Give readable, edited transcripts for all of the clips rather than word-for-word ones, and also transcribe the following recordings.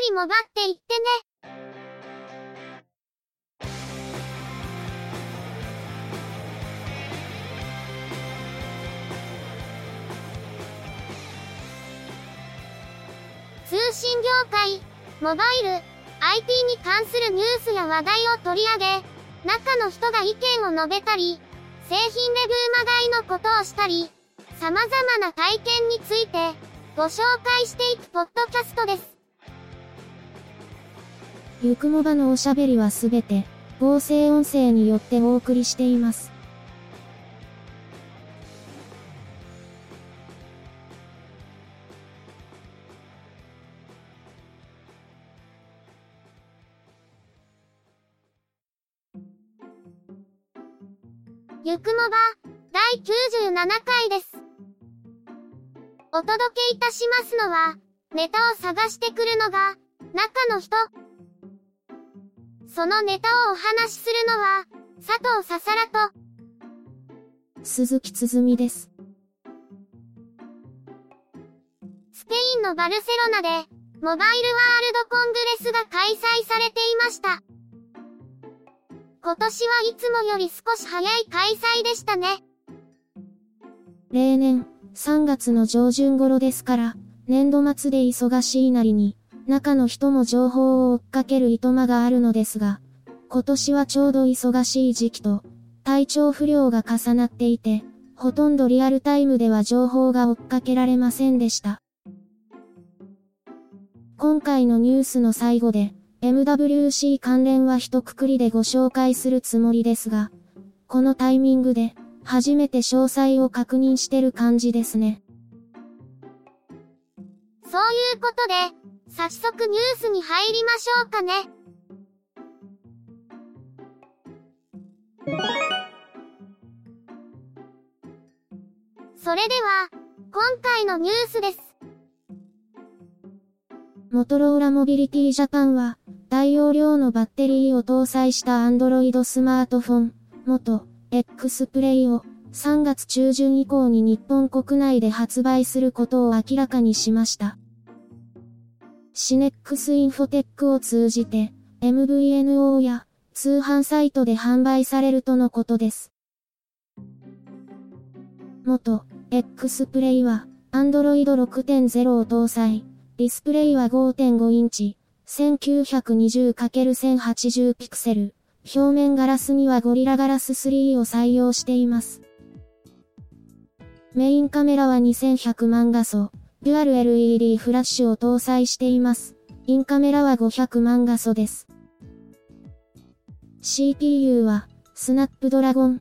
りもがっていってね。通信業界、モバイル、IT に関するニュースや話題を取り上げ、中の人が意見を述べたり、製品レビューまがいのことをしたり、様々な体験についてご紹介していくポッドキャストです。 ゆくもばのおしゃべりはすべて合成音声によってお送りしています。 ゆくもば、第97回です。お届けいたしますのは、ネタを探してくるのが、中の人。そのネタをお話しするのは、佐藤ささらと、 鈴木つづみです。 スペインのバルセロナで、モバイルワールドコングレスが開催されていました。今年はいつもより少し早い開催でしたね。 例年、3月の上旬頃ですから、年度末で忙しいなりに、中の人も情報を追っかけるいとまがあるのですが、今年はちょうど忙しい時期と、体調不良が重なっていて、ほとんどリアルタイムでは情報が追っかけられませんでした。今回のニュースの最後で、MWC 関連は一括りでご紹介するつもりですが、このタイミングで、初めて詳細を確認してる感じですね。 そういうことで、早速ニュースに入りましょうかね。それでは、今回のニュースです。 モトローラモビリティジャパンは、大容量のバッテリーを搭載した Android スマートフォン、元 X プレイを3月中旬以降に日本国内で発売することを明らかにしました。シネックスインフォテックを通じて MVNO や通販サイトで販売されるとのことです。元 X プレイは Android 6.0 を搭載。ディスプレイは 5.5 インチ、1920×1080 ピクセル。表面ガラスにはゴリラガラス3を採用しています。メインカメラは2100万画素、デュアル LED フラッシュを搭載しています。インカメラは500万画素です。CPU は、スナップドラゴン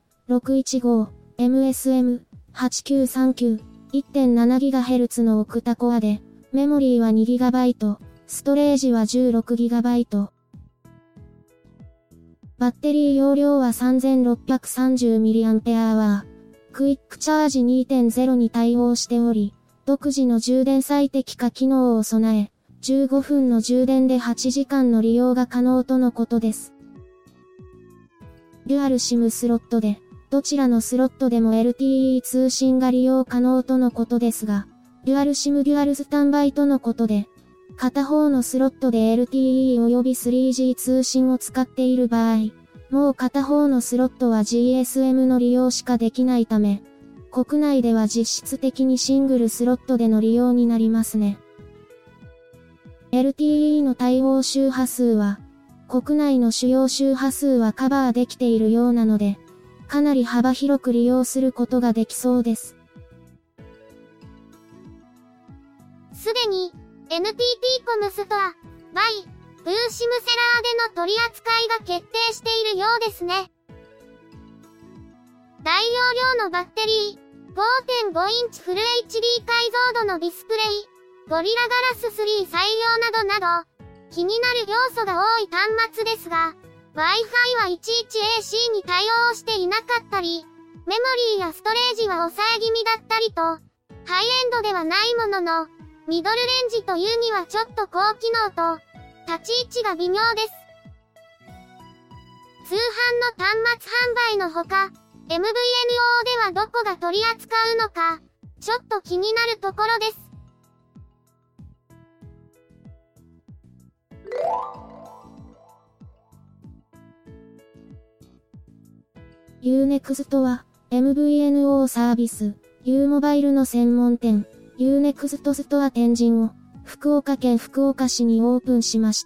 615MSM8939 1.7GHz のオクタコアで、メモリーは 2GB、ストレージは 16GB。バッテリー容量は 3630mAh。クイックチャージ 2.0 に対応しており、独自の充電最適化機能を備え、15分の充電で8時間の利用が可能とのことです。デュアル SIM スロットで、どちらのスロットでも LTE 通信が利用可能とのことですが、デュアル SIM デュアルスタンバイとのことで、片方のスロットで LTE 及び 3G 通信を使っている場合、もう片方のスロットは GSM の利用しかできないため、国内では実質的にシングルスロットでの利用になりますね。LTE の対応周波数は、国内の主要周波数はカバーできているようなので、かなり幅広く利用することができそうです。 すでに、NTT コムストア、バイ、ブーシムセラーでの取り扱いが決定しているようですね。大容量のバッテリー、5.5 インチフル HD 解像度のディスプレイ、ゴリラガラス3採用などなど、気になる要素が多い端末ですが、Wi-Fi はいちいち AC に対応していなかったり、メモリーやストレージは抑え気味だったりと、ハイエンドではないものの、ミドルレンジというにはちょっと高機能と、立ち位置が微妙です。通販の端末販売のほか、MVNO ではどこが取り扱うのか、ちょっと気になるところです。 Unext は、MVNO サービス、U モバイルの専門店、Unext ストア天神を、福岡県福岡市にオープンしました。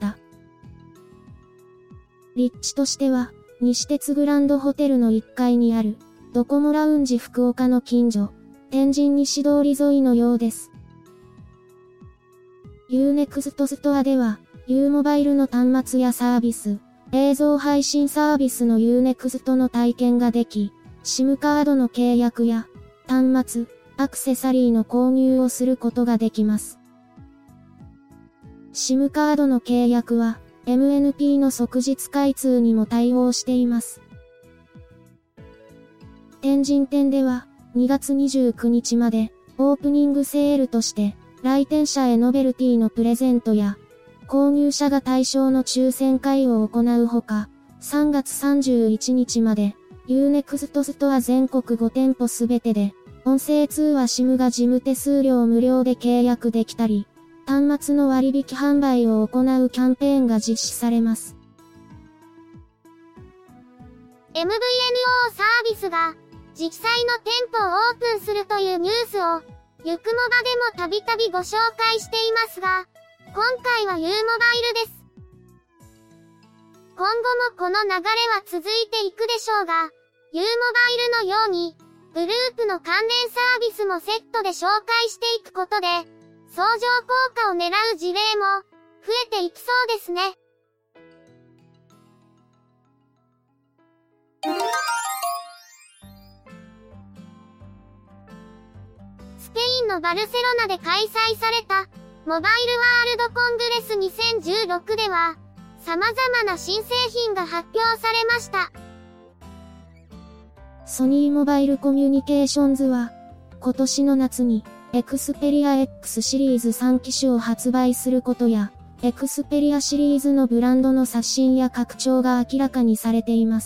立地としては、西鉄グランドホテルの1階にある、ドコモラウンジ福岡の近所、天神西通り沿いのようです。Unext ストアでは、U モバイルの端末やサービス、映像配信サービスの Unext の体験ができ、SIM カードの契約や、端末、アクセサリーの購入をすることができます。SIM カードの契約は、MNP の即日開通にも対応しています。天神店では、2月29日まで、オープニングセールとして、来店者へノベルティのプレゼントや、購入者が対象の抽選会を行うほか、3月31日まで、Unext ストア全国5店舗すべてで、音声通話 SIM が事務手数料無料で契約できたり、端末の割引販売を行うキャンペーンが実施されます。 MVNO サービスが、実際の店舗をオープンするというニュースを、ゆくもばでもたびたびご紹介していますが、今回は U モバイルです。今後もこの流れは続いていくでしょうが、U モバイルのように、グループの関連サービスもセットで紹介していくことで、相乗効果を狙う事例も、増えていきそうですね。スペインのバルセロナで開催された、モバイルワールドコングレス2016では、様々な新製品が発表されました。 ソニーモバイルコミュニケーションズは、今年の夏に、Xperia X シリーズ3機種を発売することや、Xperia シリーズのブランドの刷新や拡張が明らかにされています。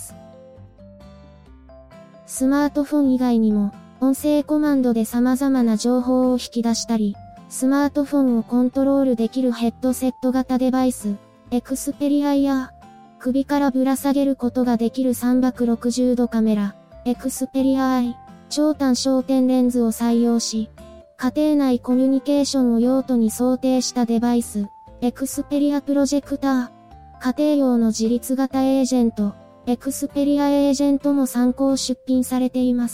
スマートフォン以外にも、音声コマンドで様々な情報を引き出したり、スマートフォンをコントロールできるヘッドセット型デバイス、Xperia や、首からぶら下げることができる360度カメラ、Xperia i、超短焦点レンズを採用し、家庭内コミュニケーションを用途に想定したデバイス、Xperia プロジェクター、家庭用の自立型エージェント、Xperia エージェントも参考出品されています。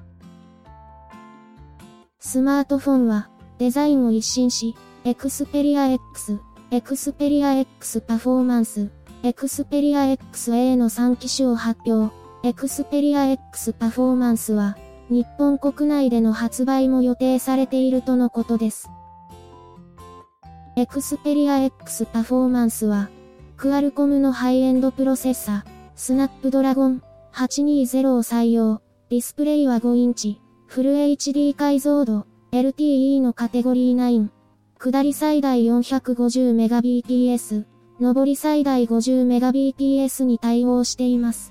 スマートフォンは、デザインを一新し、Xperia X、Xperia X パフォーマンス、Xperia XA の3機種を発表。Xperia X パフォーマンスは、日本国内での発売も予定されているとのことです。Xperia X パフォーマンスは、クアルコムのハイエンドプロセッサ、スナップドラゴン820を採用。ディスプレイは5インチ、フル HD 解像度、LTE のカテゴリー9。下り最大 450Mbps、上り最大 50Mbps に対応しています。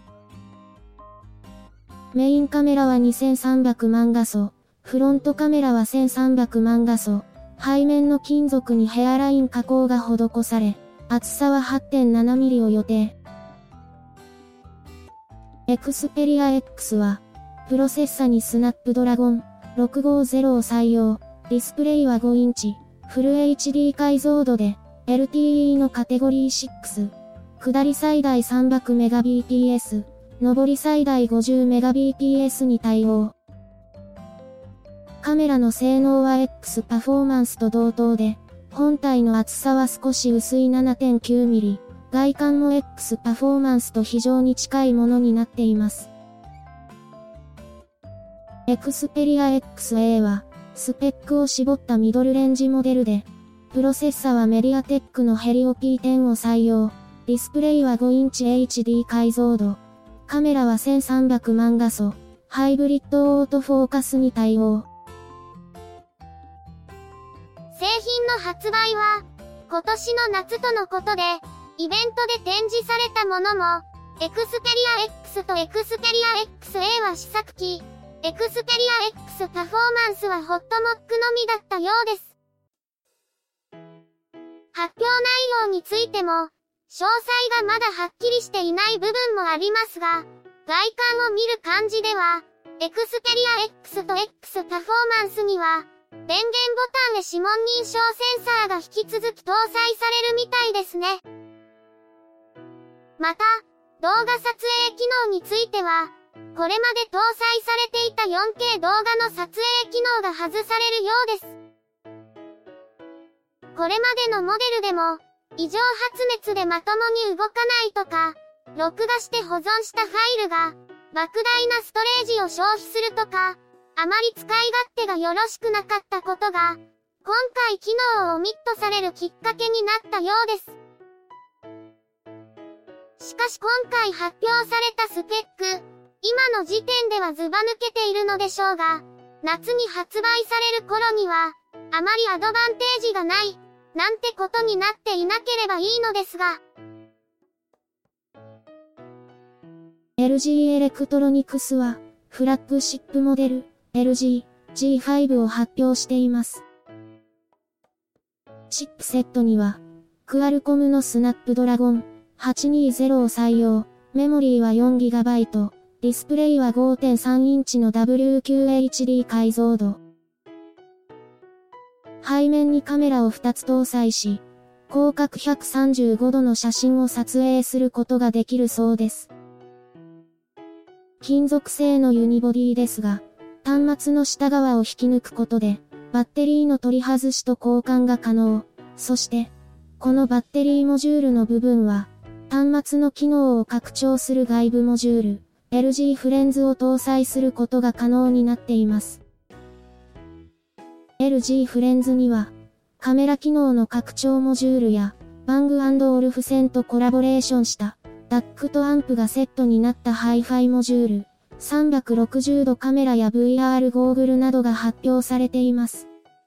メインカメラは2300万画素、フロントカメラは1300万画素、背面の金属にヘアライン加工が施され、厚さは 8.7mm を予定。Xperia X は、プロセッサにスナップドラゴン650を採用、ディスプレイは5インチ、フル HD 解像度で、LTE のカテゴリー6、下り最大 300Mbps、上り最大 50Mbps に対応。カメラの性能は X パフォーマンスと同等で、本体の厚さは少し薄い 7.9mm、外観も X パフォーマンスと非常に近いものになっています。Xperia XA は、スペックを絞ったミドルレンジモデルで、プロセッサはメディアテックのヘリオ P10 を採用、ディスプレイは5インチ HD 解像度、カメラは1300万画素、ハイブリッドオートフォーカスに対応。 製品の発売は、今年の夏とのことで、イベントで展示されたものも、Xperia X と Xperia XA は試作機、Xperia X パフォーマンスはホットモックのみだったようです。発表内容についても、詳細がまだはっきりしていない部分もありますが、 外観を見る感じでは、Xperia X と X パフォーマンスには、電源ボタンへ指紋認証センサーが引き続き搭載されるみたいですね。また、動画撮影機能については、これまで搭載されていた 4K 動画の撮影機能が外されるようです。これまでのモデルでも、異常発熱でまともに動かないとか、録画して保存したファイルが、莫大なストレージを消費するとか、あまり使い勝手がよろしくなかったことが、今回機能をオミットされるきっかけになったようです。しかし今回発表されたスペック、今の時点ではずば抜けているのでしょうが、夏に発売される頃には、あまりアドバンテージがない、なんてことになっていなければいいのですが。 LG エレクトロニクスは、フラッグシップモデル、LG G5 を発表しています。チップセットには、クアルコムのスナップドラゴン820を採用、メモリーは 4GB、ディスプレイは 5.3 インチの WQHD 解像度。背面にカメラを2つ搭載し、広角135度の写真を撮影することができるそうです。金属製のユニボディですが、端末の下側を引き抜くことで、バッテリーの取り外しと交換が可能。そして、このバッテリーモジュールの部分は、端末の機能を拡張する外部モジュール、LG フレンズを搭載することが可能になっています。LG フレンズには、カメラ機能の拡張モジュールや、バング&オルフセンとコラボレーションした、DAC とアンプがセットになったハイファイモジュール、360度カメラや VR ゴーグルなどが発表されています。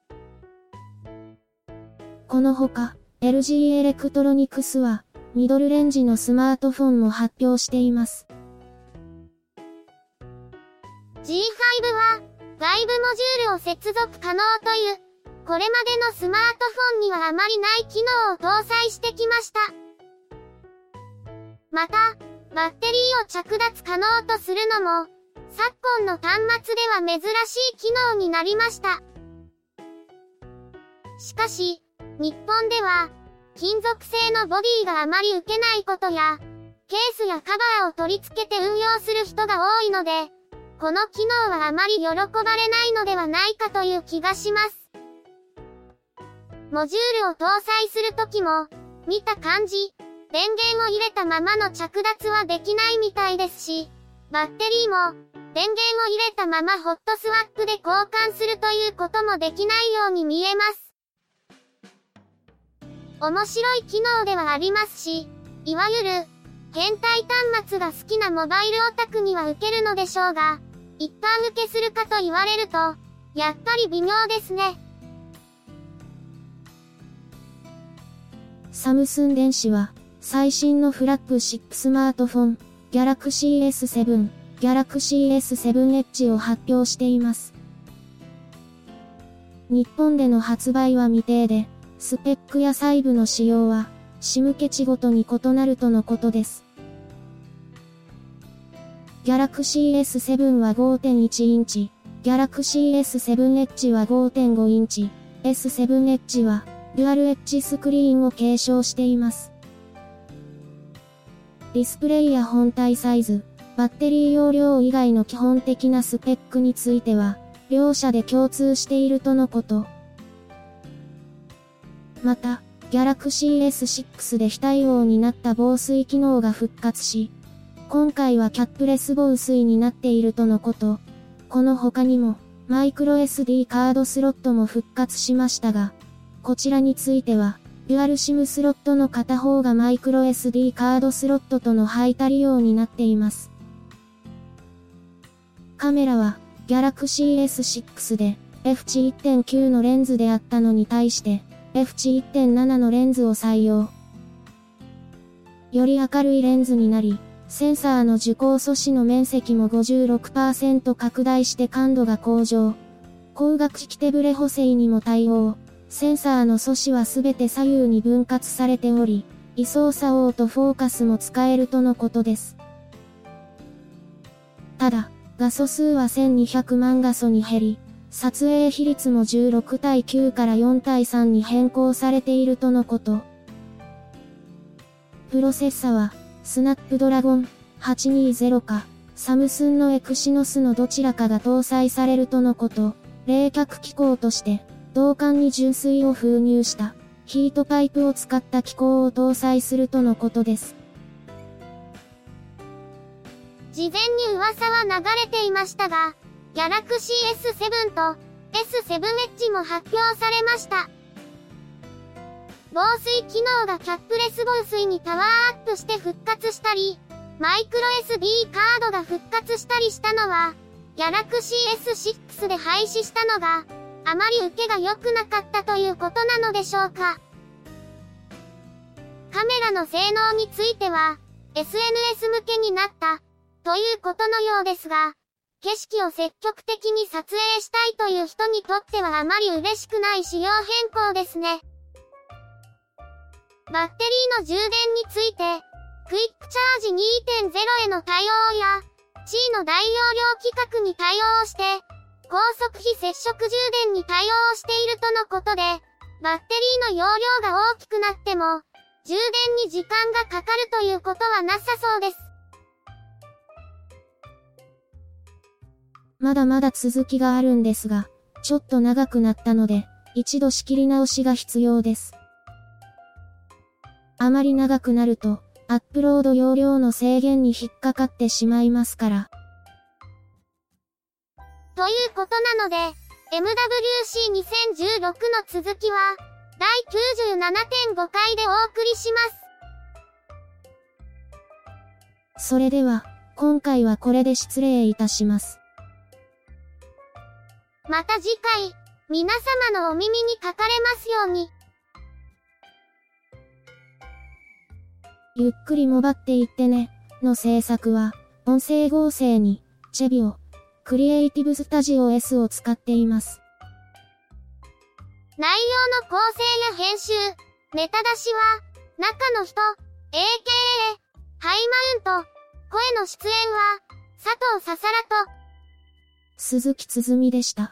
このほか、LG エレクトロニクスは、ミドルレンジのスマートフォンも発表しています。 G5 は、外部モジュールを接続可能という、これまでのスマートフォンにはあまりない機能を搭載してきました。また、バッテリーを着脱可能とするのも、昨今の端末では珍しい機能になりました。しかし、日本では、金属製のボディがあまり受けないことや、ケースやカバーを取り付けて運用する人が多いので、この機能はあまり喜ばれないのではないかという気がします。モジュールを搭載するときも、見た感じ、電源を入れたままの着脱はできないみたいですし、バッテリーも、電源を入れたままホットスワップで交換するということもできないように見えます。面白い機能ではありますし、いわゆる、変態端末が好きなモバイルオタクには受けるのでしょうが、一般受けするかと言われると、やっぱり微妙ですね。 サムスン電子は、最新のフラッグシップスマートフォン、Galaxy S7、Galaxy S7 Edge を発表しています。日本での発売は未定で、スペックや細部の仕様は、SIMケチごとに異なるとのことです。Galaxy S7 は 5.1 インチ、Galaxy S7 Edge は 5.5 インチ、S7 Edge は、デュアルエッジスクリーンを継承しています。ディスプレイや本体サイズ、バッテリー容量以外の基本的なスペックについては、両社で共通しているとのこと。また、Galaxy S6 で非対応になった防水機能が復活し、今回はキャップレス防水になっているとのこと。この他にも、マイクロ SD カードスロットも復活しましたが、こちらについては、デュアル SIM スロットの片方がマイクロ SD カードスロットとの配達利用になっています。カメラは、Galaxy S6 で、F1.9 のレンズであったのに対して、F1.7 のレンズを採用。より明るいレンズになり、センサーの受光素子の面積も 56% 拡大して感度が向上。光学式手ブレ補正にも対応。センサーの素子はすべて左右に分割されており、位相差オートフォーカスも使えるとのことです。 ただ、画素数は1200万画素に減り、撮影比率も16対9から4対3に変更されているとのこと。プロセッサは、スナップドラゴン820か、サムスンのエクシノスのどちらかが搭載されるとのこと。冷却機構として、導管に純水を封入した、ヒートパイプを使った機構を搭載するとのことです。 事前に噂は流れていましたが、ギャラクシー S7 と S7 エッジも発表されました。防水機能がキャップレス防水にパワーアップして復活したり、マイクロ SD カードが復活したりしたのは、ギャラクシー S6 で廃止したのが、あまり受けが良くなかったということなのでしょうか。カメラの性能については、SNS 向けになった、ということのようですが、景色を積極的に撮影したいという人にとってはあまり嬉しくない仕様変更ですね。バッテリーの充電について、クイックチャージ 2.0 への対応や、C の大容量規格に対応して、高速非接触充電に対応しているとのことで、バッテリーの容量が大きくなっても、充電に時間がかかるということはなさそうです。 まだまだ続きがあるんですが、ちょっと長くなったので、一度仕切り直しが必要です。あまり長くなると、アップロード容量の制限に引っかかってしまいますから。 ということなので、MWC2016 の続きは、第 97.5 回でお送りします。 それでは、今回はこれで失礼いたします。 また次回、皆様のお耳にかかれますように。 ゆっくりもばっていってね、の制作は、音声合成に、チェビオ、クリエイティブスタジオ S を使っています。 内容の構成や編集、ネタ出しは、中の人、AKA、ハイマウント、声の出演は、佐藤ささらと、 鈴木つづみでした。